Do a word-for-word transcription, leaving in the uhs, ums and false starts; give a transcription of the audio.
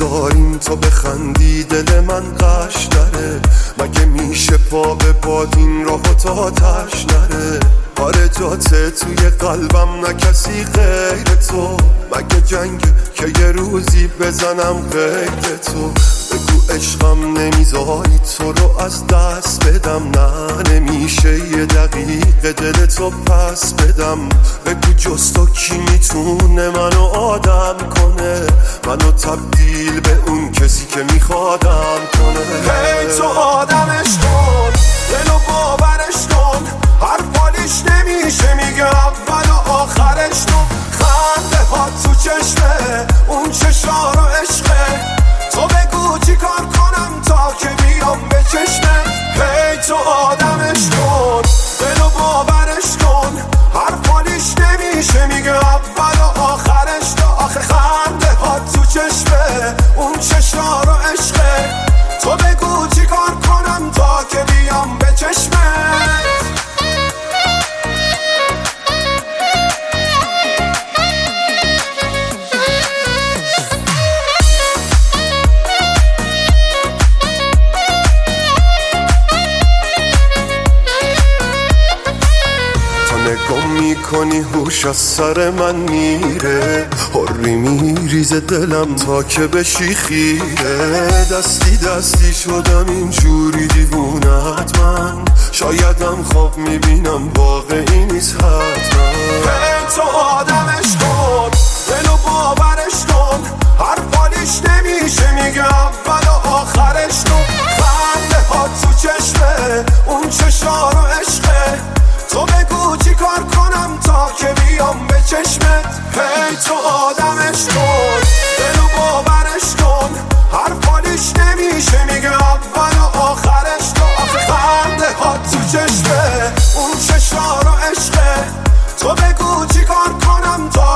بذاریم تو بخندی دل من قش نره، مگه میشه پا به باد این راه و تا تش نره. آره جاته توی قلبم نه کسی غیر تو، مگه جنگ که یه روزی بزنم غیر تو. بگو عشقم نمیذاری تو رو از دست بدم، نه نمیشه یه دقیقه دل تو پس بدم. بگو جز تو کی میتونه منو آدم کنه، منو تبدیل به اون کسی که میخوادم کنه. هی تو آدمش کن، دلو باورش کن، حرفالیش نمیشه میگه اول و آخرش کن. خنده ها تو چشمه اون چشا رو عشقه، تو بگو چی کار کنم تا که بیام به چشمه. هی تو آدمش کن، دلو باورش کن، حرفالیش نمیشه میگه اول و آخرش تا آخه. خنده ها تو چشمه اون چشا رو عشقه، تو بگو چی کار کنم تا که بیام به چشمه. نگاه میکنی هوش از سر من میره، حری میریزه دلم تا که بشی خیره. دستی دستی شدم اینجوری دیوونت من، شایدم خواب میبینم واقعی نیست حتما. هی تو آدمش کن، دلو باورش کن، حرفالیش نمیشه میگه اول و آخرش کن. خنده ها تو چشمه اون چشا رو عشقه، تو بگو چی کار کنم تا که بیام به چشمت. هی تو آدمش کن، دلو باورش کن، حرفالیش نمیشه میگه اول و آخرش تو آخه. خنده ها تو چشمه اون چشا رو عشقه، تو بگو چی کار کنم تا